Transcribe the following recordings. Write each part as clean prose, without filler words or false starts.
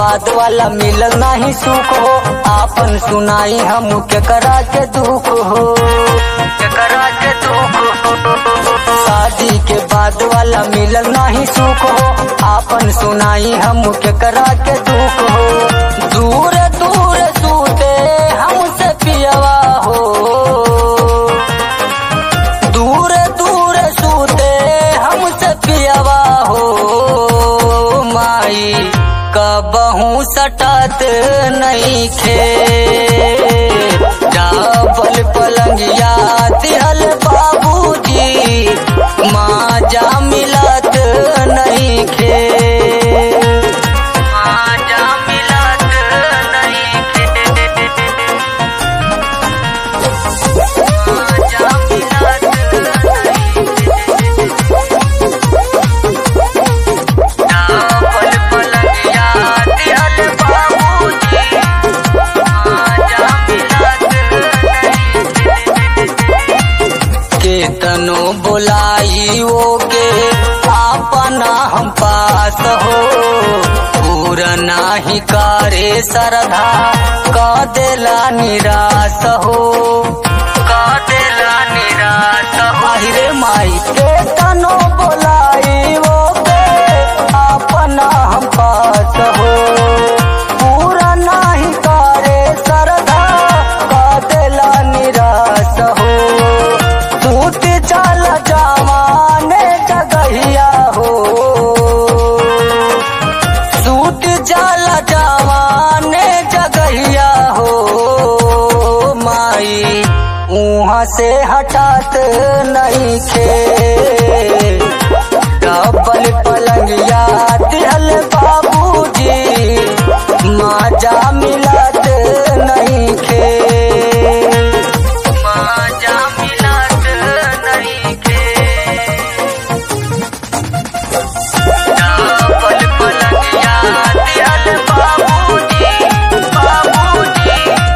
बाद वाला मिलल नहीं सुख हो। आपन सुनाई हम केकरा के दुख हो, केकरा के दुख हो। शादी के बाद वाला मिलल नहीं सुख हो। आपन सुनाई हम केकरा के दुख हो। दूर दूर सूते हमसे पियवा हो, दूर दूर सूते हमसे पियवा हो। माई कबहू सटत नहीं खे, डबल पलंगिया दिहल बाबूजी, माजा मिलत नहीं खे, माजा मिलत नहीं खे, माजा मिलत नहीं खे। डबल पलंगिया दिहल बाबूजी, माजा मिलत नहीं खे। केतनो बुलाई वो के अपना हम पास हो, पूरा नाही करे श्रद्धा क देला निराश हो, क देला निराश हो। अरे माई केतनो बुलाई वो के अपना हम पास हो, पूरा नाही करे श्रद्धा क देला निराश हो। सूत चल जवाने जगहिया हो, सूत चल जवाने जगहिया हो। माई उहाँ से हटात नहीं खे, डबल पलंगिया दिहल बाबूजी, माजा मिलत नहीं खे, माजा मिलत नहीं खे। डबल पलंगिया दिहल बाबूजी, बाबूजी,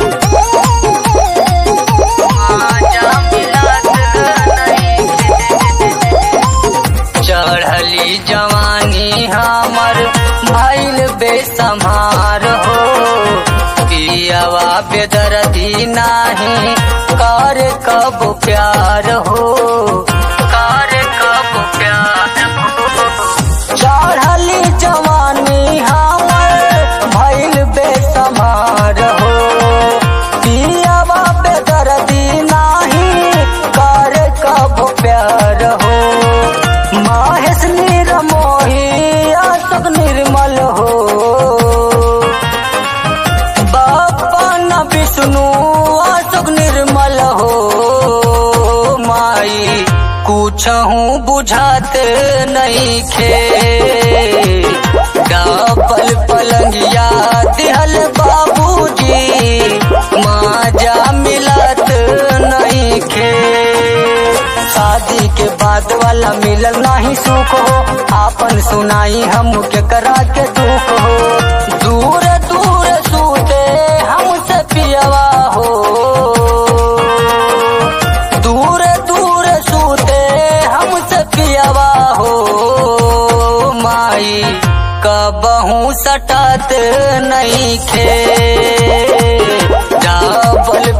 माजा मिलत नहीं खे। चढ़ली जवानी हमर भइल बेसम्हार हो, पियवा बेदर्दी नाही कर कब प्यार हो, कर कब प्यार हो। चढ़ली जवानी हमर भइल बेसम्हार हो, पियवा बेदर्दी नाही कर कब प्यार हो। माहेश निरमोही अशोक निर्मल हो, बपन विष्णु अशोक निर्मल हो। माई कुछहू बुझात नहीं खे, डबल पलंगिया दिहल बाबूजी, माजा मिलत नहीं खे। शादी के बाद वाला मिलल नहीं सुख हो। आपन सुनाई हम केकरा के दुख हो। दूर दूर सूते हमसे पियवा हो, दूर दूर सूते हमसे पियवा हो। माई कबहू सटत नहीं खे, डबल